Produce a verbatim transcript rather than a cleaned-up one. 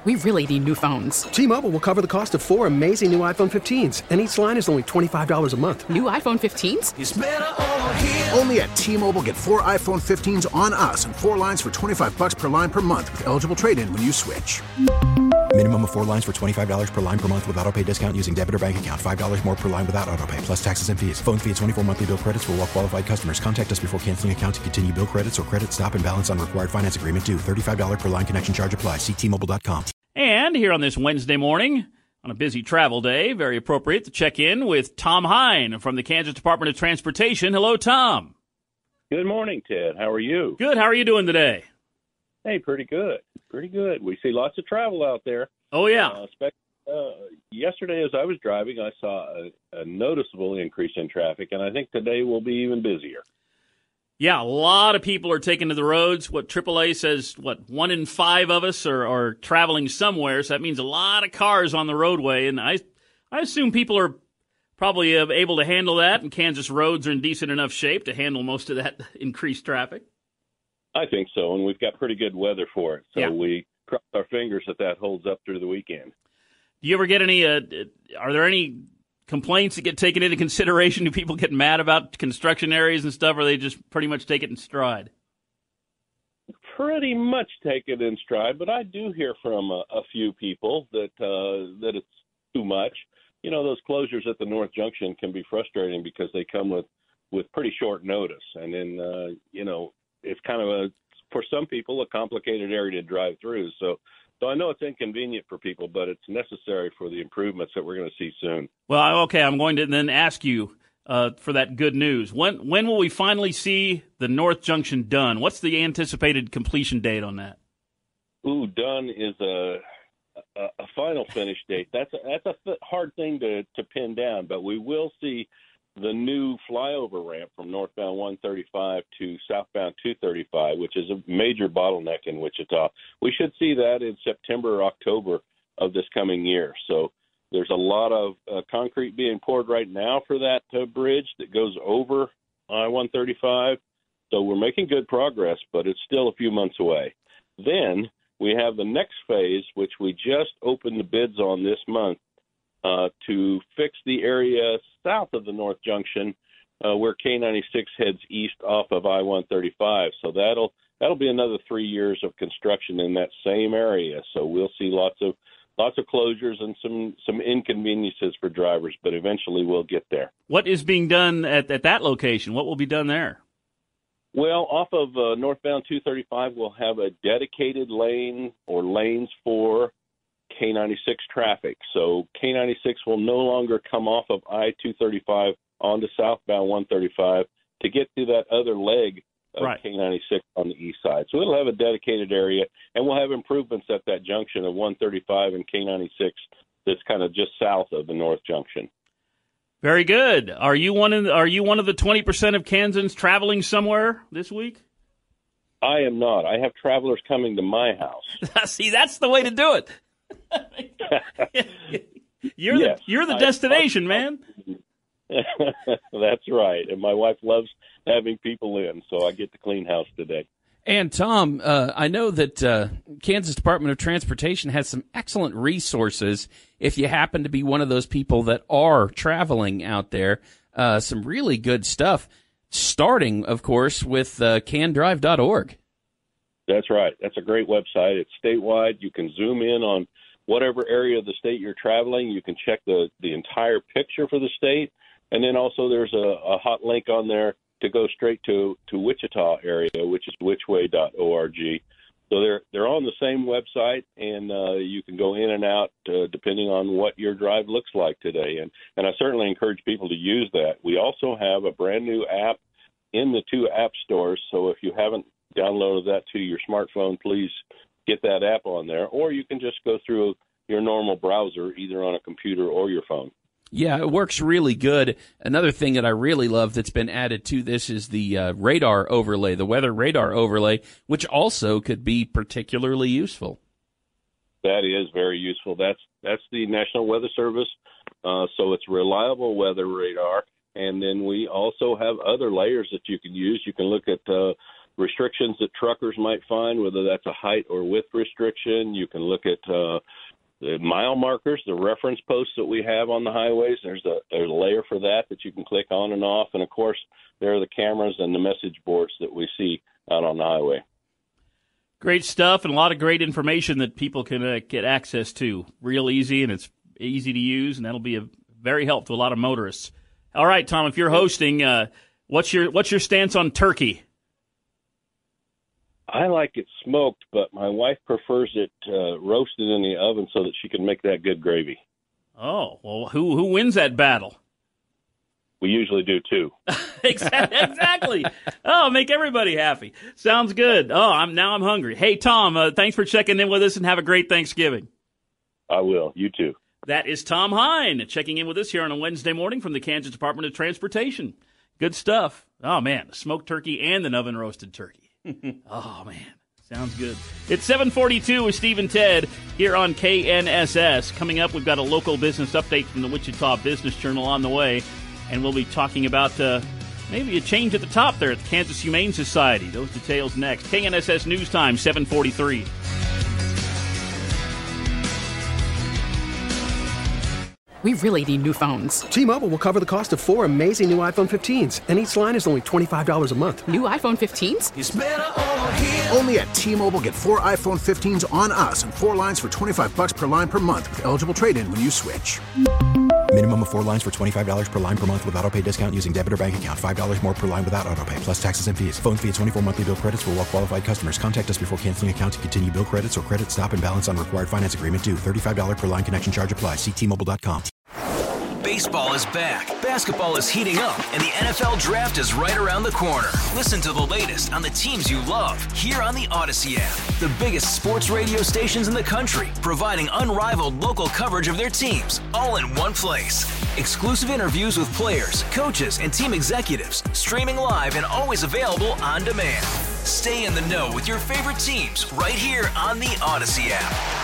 We really need new phones. T-Mobile will cover the cost of four amazing new iPhone fifteens, and each line is only twenty-five dollars a month. New iPhone fifteens? It's better over here. Only at T-Mobile, get four iPhone fifteens on us and four lines for twenty-five dollars per line per month with eligible trade-in when you switch. Minimum of four lines for twenty-five dollars per line per month with autopay discount using debit or bank account. five dollars more per line without autopay, plus taxes and fees. Phone fee at twenty-four monthly bill credits for well-qualified customers. Contact us before canceling account to continue bill credits or credit stop and balance on required finance agreement due. thirty-five dollars per line connection charge applies. See T Mobile dot com. And here on this Wednesday morning, on a busy travel day, very appropriate to check in with Tom Hine from the Kansas Department of Transportation. Hello, Tom. Good morning, Ted. How are you? Good. How are you doing today? Hey, pretty good. Pretty good. We see lots of travel out there. Oh, yeah. Uh, spec- uh, yesterday, as I was driving, I saw a, a noticeable increase in traffic, and I think today will be even busier. Yeah, a lot of people are taking to the roads. What triple A says, what, one in five of us are, are traveling somewhere, so that means a lot of cars on the roadway, and I, I assume people are probably uh, able to handle that, and Kansas roads are in decent enough shape to handle most of that increased traffic. I think so, and we've got pretty good weather for it, so yeah. we cross our fingers that that holds up through the weekend. Do you ever get any, uh, are there any complaints that get taken into consideration? Do people get mad about construction areas and stuff, or they just pretty much take it in stride? Pretty much take it in stride, but I do hear from a, a few people that uh, that it's too much. You know, those closures at the North Junction can be frustrating because they come with, with pretty short notice, and then, uh, you know, it's kind of a, for some people, a complicated area to drive through. So, so I know it's inconvenient for people, but it's necessary for the improvements that we're going to see soon. Well, okay, I'm going to then ask you uh, for that good news. When when will we finally see the North Junction done? What's the anticipated completion date on that? Ooh, done is a a, a final finish date. That's a, that's a th- hard thing to, to pin down, but we will see the new flyover ramp from northbound one thirty-five to southbound two thirty-five, which is a major bottleneck in Wichita. We should see that in September or October of this coming year. So there's a lot of uh, concrete being poured right now for that uh, bridge that goes over I one thirty-five. So we're making good progress, but it's still a few months away. Then we have the next phase, which we just opened the bids on this month, Uh, to fix the area south of the North Junction uh, where K ninety-six heads east off of I one thirty-five. So that'll that'll be another three years of construction in that same area. So we'll see lots of lots of closures and some, some inconveniences for drivers, but eventually we'll get there. What is being done at, at that location? What will be done there? Well, off of uh, northbound two thirty-five, we'll have a dedicated lane or lanes for K ninety-six traffic. So K ninety-six will no longer come off of I two thirty-five onto southbound one thirty-five to get to that other leg of right. K ninety-six on the east side. So it'll have a dedicated area, and we'll have improvements at that junction of one thirty-five and K ninety-six that's kind of just south of the North Junction. Very good. Are you one of the, are you one of the twenty percent of Kansans traveling somewhere this week? I am not. I have travelers coming to my house. See, that's the way to do it. you're yes, the you're the I, destination, I, man. That's right. And my wife loves having people in, so I get to clean house today. And Tom, uh, I know that uh, Kansas Department of Transportation has some excellent resources if you happen to be one of those people that are traveling out there. Uh, some really good stuff, starting, of course, with uh, can drive dot org. That's right. That's a great website. It's statewide. You can zoom in on whatever area of the state you're traveling. You can check the, the entire picture for the state. And then also there's a, a hot link on there to go straight to, to Wichita area, which is which way dot org. So they're they're on the same website, and uh, you can go in and out uh, depending on what your drive looks like today. And, and I certainly encourage people to use that. We also have a brand new app in the two app stores. So if you haven't downloaded that to your smartphone, please get that app on there. Or you can just go through your normal browser, either on a computer or your phone. Yeah, it works really good. Another thing that I really love that's been added to this is the uh, radar overlay, the weather radar overlay, which also could be particularly useful. That is very useful. That's that's the National Weather Service, uh, so it's reliable weather radar. And then we also have other layers that you can use. You can look at uh, restrictions that truckers might find, whether that's a height or width restriction. You can look at uh, the mile markers, the reference posts that we have on the highways. There's a, there's a layer for that that you can click on and off. And, of course, there are the cameras and the message boards that we see out on the highway. Great stuff and a lot of great information that people can uh, get access to. Real easy, and it's easy to use, and that'll be a, very helpful to a lot of motorists. All right, Tom, if you're hosting, uh, what's your what's your stance on turkey? I like it smoked, but my wife prefers it uh, roasted in the oven so that she can make that good gravy. Oh, well, who who wins that battle? We usually do, too. Exactly. Oh, make everybody happy. Sounds good. Oh, I'm now I'm hungry. Hey, Tom, uh, thanks for checking in with us, and have a great Thanksgiving. I will. You too. That is Tom Hine checking in with us here on a Wednesday morning from the Kansas Department of Transportation. Good stuff. Oh, man, the smoked turkey and an oven-roasted turkey. Oh, man, sounds good. It's seven forty-two with Steve and Ted here on K N S S. Coming up, we've got a local business update from the Wichita Business Journal on the way, and we'll be talking about uh, maybe a change at the top there at the Kansas Humane Society. Those details next. K N S S News Time, seven forty-three. We really need new phones. T-Mobile will cover the cost of four amazing new iPhone fifteens, and each line is only twenty-five dollars a month. New iPhone fifteens? It's better over here. Only at T-Mobile, get four iPhone fifteens on us and four lines for twenty-five bucks per line per month with eligible trade-in when you switch. Minimum of four lines for twenty-five dollars per line per month with autopay discount using debit or bank account. five dollars more per line without autopay, plus taxes and fees. Phone fee at twenty-four monthly bill credits for well-qualified customers. Contact us before canceling account to continue bill credits or credit stop and balance on required finance agreement due. thirty-five dollars per line connection charge applies. See T Mobile dot com. Baseball is back, basketball is heating up, and the N F L Draft is right around the corner. Listen to the latest on the teams you love here on the Odyssey app. The biggest sports radio stations in the country, providing unrivaled local coverage of their teams, all in one place. Exclusive interviews with players, coaches, and team executives, streaming live and always available on demand. Stay in the know with your favorite teams right here on the Odyssey app.